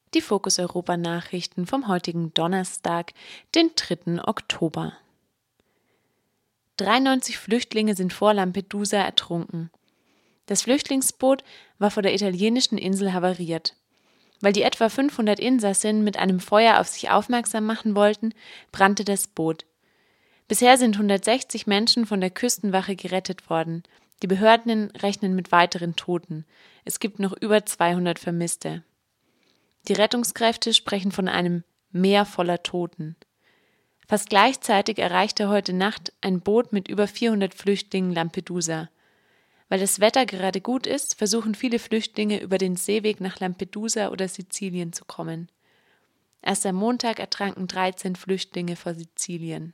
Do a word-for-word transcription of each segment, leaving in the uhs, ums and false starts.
Die Fokus Europa Nachrichten vom heutigen Donnerstag, den dritten Oktober. dreiundneunzig Flüchtlinge sind vor Lampedusa ertrunken. Das Flüchtlingsboot war vor der italienischen Insel havariert. Weil die etwa fünfhundert Insassen mit einem Feuer auf sich aufmerksam machen wollten, brannte das Boot. Bisher sind hundertsechzig Menschen von der Küstenwache gerettet worden. Die Behörden rechnen mit weiteren Toten. Es gibt noch über zweihundert Vermisste. Die Rettungskräfte sprechen von einem Meer voller Toten. Fast gleichzeitig erreichte heute Nacht ein Boot mit über vierhundert Flüchtlingen Lampedusa. Weil das Wetter gerade gut ist, versuchen viele Flüchtlinge über den Seeweg nach Lampedusa oder Sizilien zu kommen. Erst am Montag ertranken dreizehn Flüchtlinge vor Sizilien.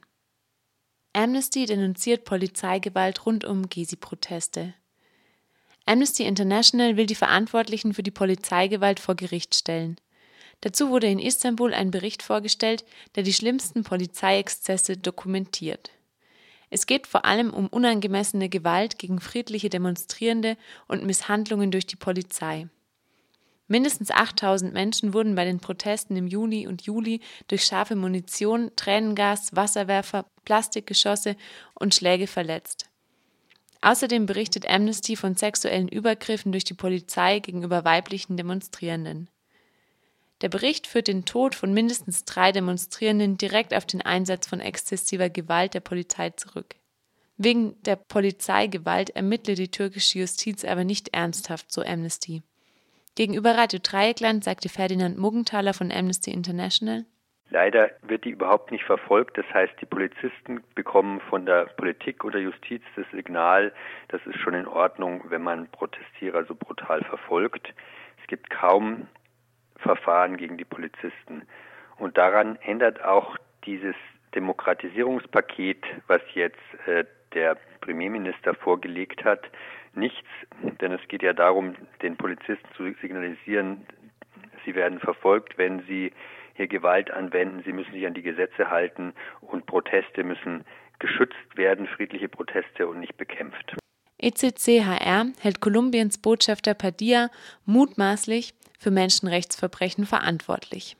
Amnesty denunziert Polizeigewalt rund um Gezi-Proteste. Amnesty International will die Verantwortlichen für die Polizeigewalt vor Gericht stellen. Dazu wurde in Istanbul ein Bericht vorgestellt, der die schlimmsten Polizeiexzesse dokumentiert. Es geht vor allem um unangemessene Gewalt gegen friedliche Demonstrierende und Misshandlungen durch die Polizei. Mindestens achttausend Menschen wurden bei den Protesten im Juni und Juli durch scharfe Munition, Tränengas, Wasserwerfer, Plastikgeschosse und Schläge verletzt. Außerdem berichtet Amnesty von sexuellen Übergriffen durch die Polizei gegenüber weiblichen Demonstrierenden. Der Bericht führt den Tod von mindestens drei Demonstrierenden direkt auf den Einsatz von exzessiver Gewalt der Polizei zurück. Wegen der Polizeigewalt ermittle die türkische Justiz aber nicht ernsthaft, so Amnesty. Gegenüber Radio Dreieckland sagte Ferdinand Muggenthaler von Amnesty International: Leider wird die überhaupt nicht verfolgt. Das heißt, die Polizisten bekommen von der Politik oder Justiz das Signal, das ist schon in Ordnung, wenn man Protestierer so brutal verfolgt. Es gibt kaum Verfahren gegen die Polizisten. Und daran ändert auch dieses Demokratisierungspaket, was jetzt äh, der Premierminister vorgelegt hat, nichts. Denn es geht ja darum, den Polizisten zu signalisieren, sie werden verfolgt, wenn sie hier Gewalt anwenden, sie müssen sich an die Gesetze halten und Proteste müssen geschützt werden, friedliche Proteste, und nicht bekämpft. E C C H R hält Kolumbiens Botschafter Padilla mutmaßlich für Menschenrechtsverbrechen verantwortlich.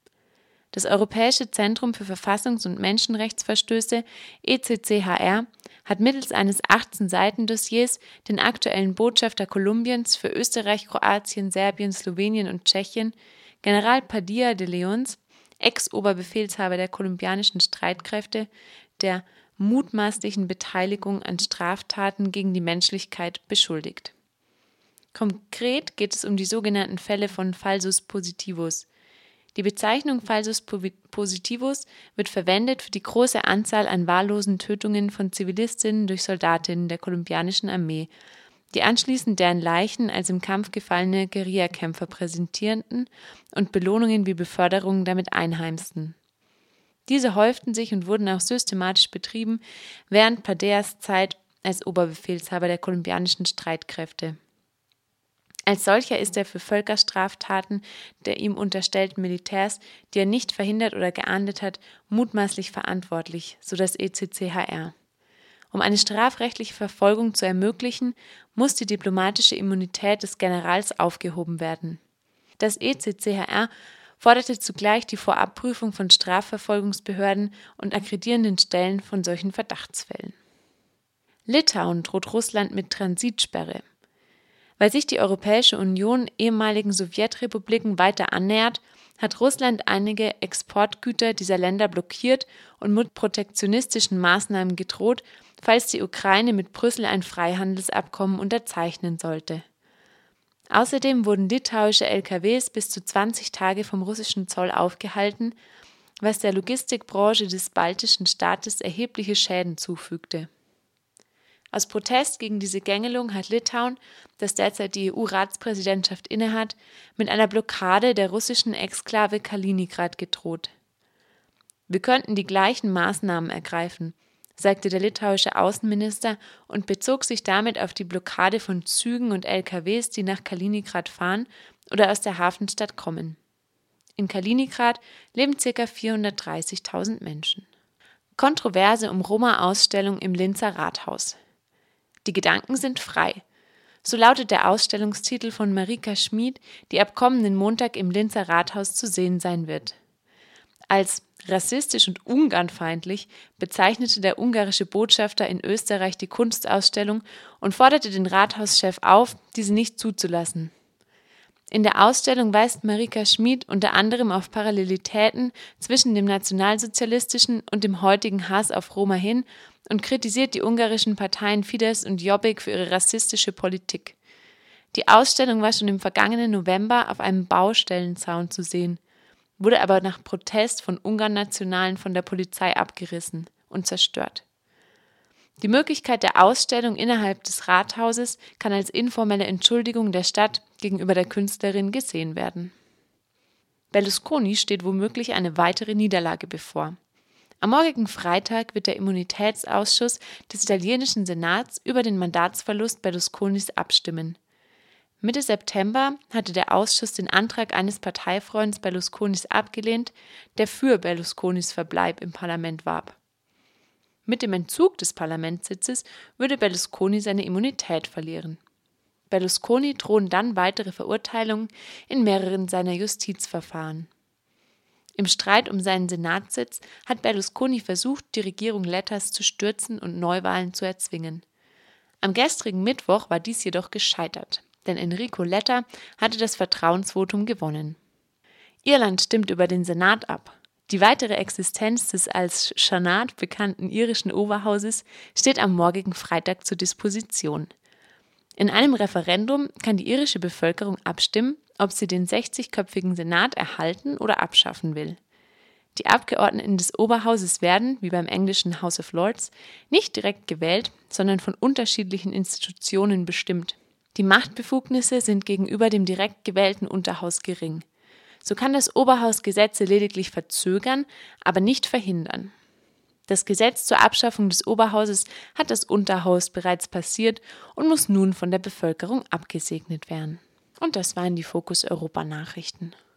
Das Europäische Zentrum für Verfassungs- und Menschenrechtsverstöße, E C C H R, hat mittels eines achtzehn Seiten Dossiers den aktuellen Botschafter Kolumbiens für Österreich, Kroatien, Serbien, Slowenien und Tschechien, General Padilla de Leons, Ex-Oberbefehlshaber der kolumbianischen Streitkräfte, der mutmaßlichen Beteiligung an Straftaten gegen die Menschlichkeit beschuldigt. Konkret geht es um die sogenannten Fälle von Falsus Positivus. Die Bezeichnung Falsus Positivus wird verwendet für die große Anzahl an wahllosen Tötungen von Zivilistinnen durch Soldatinnen der kolumbianischen Armee, die anschließend deren Leichen als im Kampf gefallene Guerillakämpfer präsentierten und Belohnungen wie Beförderungen damit einheimsten. Diese häuften sich und wurden auch systematisch betrieben während Padillas Zeit als Oberbefehlshaber der kolumbianischen Streitkräfte. Als solcher ist er für Völkerstraftaten der ihm unterstellten Militärs, die er nicht verhindert oder geahndet hat, mutmaßlich verantwortlich, so das E C C H R. Um eine strafrechtliche Verfolgung zu ermöglichen, muss die diplomatische Immunität des Generals aufgehoben werden. Das E C C H R forderte zugleich die Vorabprüfung von Strafverfolgungsbehörden und akkreditierenden Stellen von solchen Verdachtsfällen. Litauen droht Russland mit Transitsperre. Weil sich die Europäische Union ehemaligen Sowjetrepubliken weiter annähert, hat Russland einige Exportgüter dieser Länder blockiert und mit protektionistischen Maßnahmen gedroht, falls die Ukraine mit Brüssel ein Freihandelsabkommen unterzeichnen sollte. Außerdem wurden litauische L K Ws bis zu zwanzig Tage vom russischen Zoll aufgehalten, was der Logistikbranche des baltischen Staates erhebliche Schäden zufügte. Aus Protest gegen diese Gängelung hat Litauen, das derzeit die E U-Ratspräsidentschaft innehat, mit einer Blockade der russischen Exklave Kaliningrad gedroht. Wir könnten die gleichen Maßnahmen ergreifen, sagte der litauische Außenminister und bezog sich damit auf die Blockade von Zügen und L K Ws, die nach Kaliningrad fahren oder aus der Hafenstadt kommen. In Kaliningrad leben ca. vierhundertdreißigtausend Menschen. Kontroverse um Roma-Ausstellung im Linzer Rathaus. Die Gedanken sind frei. So lautet der Ausstellungstitel von Marika Schmid, die ab kommenden Montag im Linzer Rathaus zu sehen sein wird. Als rassistisch und ungarnfeindlich bezeichnete der ungarische Botschafter in Österreich die Kunstausstellung und forderte den Rathauschef auf, diese nicht zuzulassen. In der Ausstellung weist Marika Schmid unter anderem auf Parallelitäten zwischen dem nationalsozialistischen und dem heutigen Hass auf Roma hin und kritisiert die ungarischen Parteien Fidesz und Jobbik für ihre rassistische Politik. Die Ausstellung war schon im vergangenen November auf einem Baustellenzaun zu sehen, wurde aber nach Protest von Ungarn-Nationalen von der Polizei abgerissen und zerstört. Die Möglichkeit der Ausstellung innerhalb des Rathauses kann als informelle Entschuldigung der Stadt gegenüber der Künstlerin gesehen werden. Berlusconi steht womöglich eine weitere Niederlage bevor. Am morgigen Freitag wird der Immunitätsausschuss des italienischen Senats über den Mandatsverlust Berlusconis abstimmen. Mitte September hatte der Ausschuss den Antrag eines Parteifreunds Berlusconis abgelehnt, der für Berlusconis Verbleib im Parlament warb. Mit dem Entzug des Parlamentssitzes würde Berlusconi seine Immunität verlieren. Berlusconi drohen dann weitere Verurteilungen in mehreren seiner Justizverfahren. Im Streit um seinen Senatssitz hat Berlusconi versucht, die Regierung Lettas zu stürzen und Neuwahlen zu erzwingen. Am gestrigen Mittwoch war dies jedoch gescheitert, denn Enrico Letta hatte das Vertrauensvotum gewonnen. Irland stimmt über den Senat ab. Die weitere Existenz des als Seanad bekannten irischen Oberhauses steht am morgigen Freitag zur Disposition. In einem Referendum kann die irische Bevölkerung abstimmen, ob sie den sechzigköpfigen Senat erhalten oder abschaffen will. Die Abgeordneten des Oberhauses werden, wie beim englischen House of Lords, nicht direkt gewählt, sondern von unterschiedlichen Institutionen bestimmt. Die Machtbefugnisse sind gegenüber dem direkt gewählten Unterhaus gering. So kann das Oberhaus Gesetze lediglich verzögern, aber nicht verhindern. Das Gesetz zur Abschaffung des Oberhauses hat das Unterhaus bereits passiert und muss nun von der Bevölkerung abgesegnet werden. Und das waren die Fokus Europa Nachrichten.